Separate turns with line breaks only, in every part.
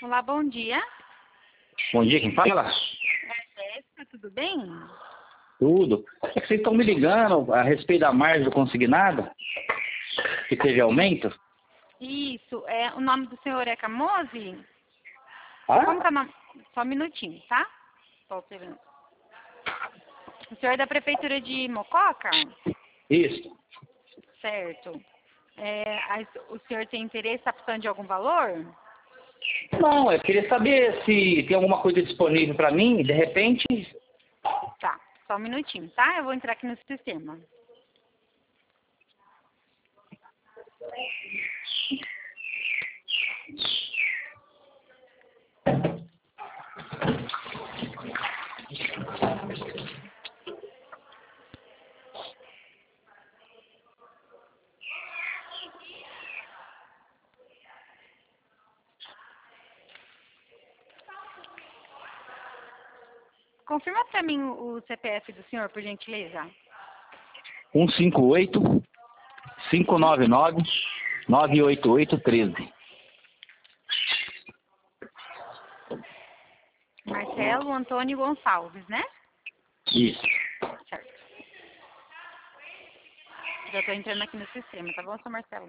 Olá, bom dia.
Bom dia, quem fala?
É Jéssica, tudo bem?
Tudo. É que vocês estão me ligando a respeito da margem do consignado, que teve aumento?
Isso, o nome do senhor é Camose? Como que
Ah?
é o nome? Só um minutinho, tá? Estou observando. O senhor é da Prefeitura de Mococa?
Isso.
Certo. O senhor tem interesse, está precisando de algum valor?
Não, eu queria saber se tem alguma coisa disponível para mim, de repente.
Tá, só um minutinho, tá? Eu vou entrar aqui no sistema. Confirma para mim o CPF do senhor, por gentileza.
158 599 98813.
Marcelo Antônio Gonçalves, né?
Isso.
Certo. Já estou entrando aqui no sistema, tá bom, seu Marcelo?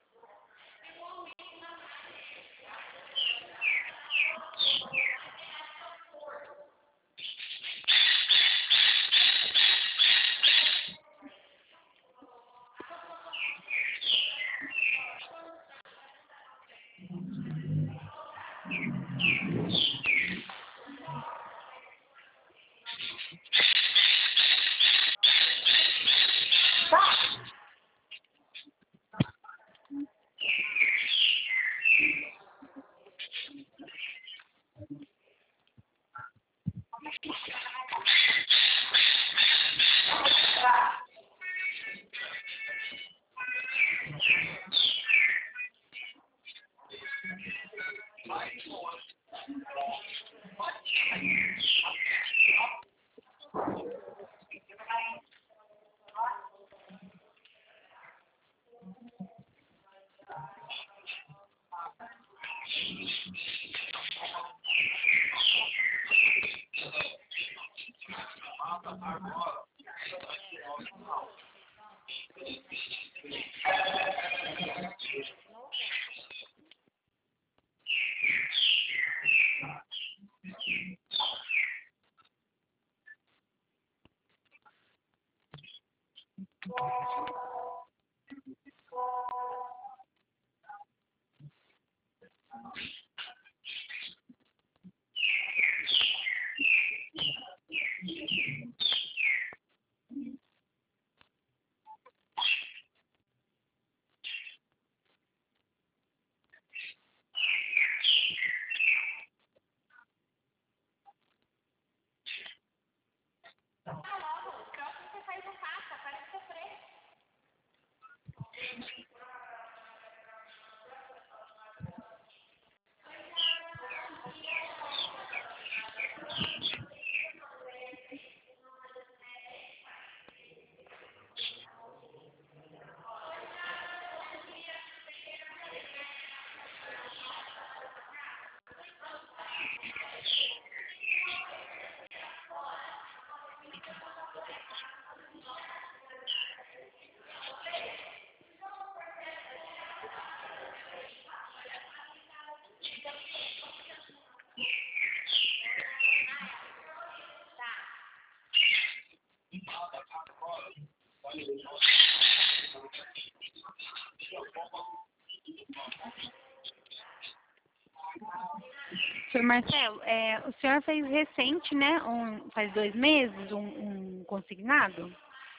Senhor Marcelo, o senhor fez recente, né? Faz 2 meses, um consignado?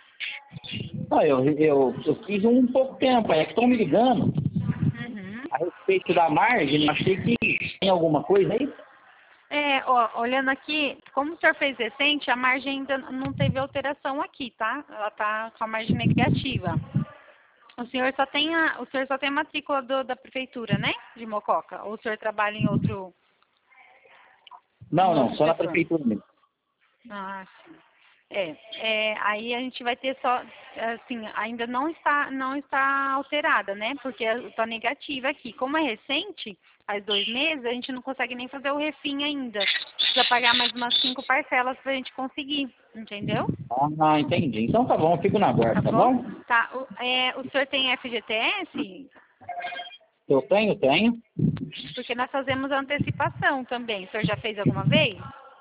Ah, eu fiz um pouco tempo, é que estão me ligando
Uhum.
a respeito da margem, achei que tem alguma coisa aí.
Olhando aqui, como o senhor fez recente, a margem ainda não teve alteração aqui, tá? Ela tá com a margem negativa. O senhor só tem a matrícula da prefeitura, né? De Mococa? Ou o senhor trabalha em
Não,
outro
só na
setor?
prefeitura mesmo.
Ah, sim. Aí a gente vai ter só, assim, ainda não está alterada, né? Porque está negativa aqui. Como é recente, faz 2 meses, a gente não consegue nem fazer o refim ainda. Precisa pagar mais umas 5 parcelas pra gente conseguir, entendeu?
Ah, entendi. Então tá bom, eu fico na guarda, tá bom?
Tá. O senhor tem FGTS?
Eu tenho.
Porque nós fazemos antecipação também. O senhor já fez alguma vez?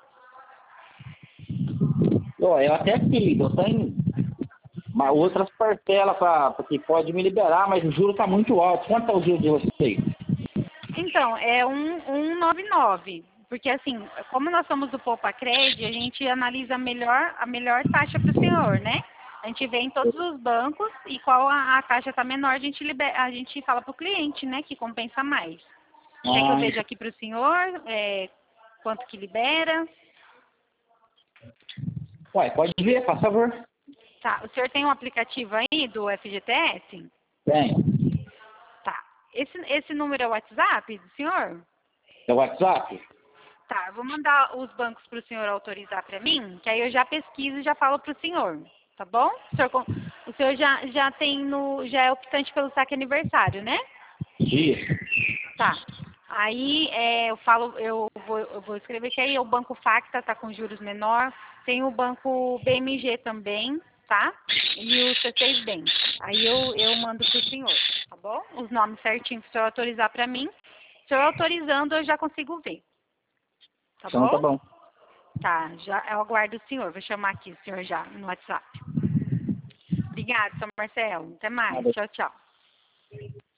Ó, eu até fiz, eu tenho outras parcelas que pode me liberar, mas o juro tá muito alto. Quanto é o juro de vocês?
Então, é 199. Porque assim, como nós somos do Poupa Cred, a gente analisa a melhor taxa para o senhor, né? A gente vê em todos os bancos e qual a taxa está menor, a gente fala para o cliente, né? Que compensa mais. Quer que eu veja aqui para o senhor quanto que libera?
Ué, pode ver, por favor.
Tá. O senhor tem um aplicativo aí do FGTS?
Tenho.
Tá. Esse número é o WhatsApp do senhor?
É o WhatsApp?
Tá, eu vou mandar os bancos para o senhor autorizar para mim, que aí eu já pesquiso e já falo para o senhor, tá bom? O senhor já é optante pelo saque aniversário, né?
Isso.
Tá. Aí eu vou escrever que aí o Banco Facta tá com juros menor, tem o Banco BMG também, tá? E o C6 Bank. Aí eu mando pro senhor, tá bom? Os nomes certinhos pro senhor autorizar para mim. O senhor autorizando, eu já consigo ver. Tá
Então
bom?
tá bom.
Tá, eu aguardo o senhor. Vou chamar aqui o senhor já no WhatsApp. Obrigada, São Marcelo. Até mais.
Nada.
Tchau, tchau.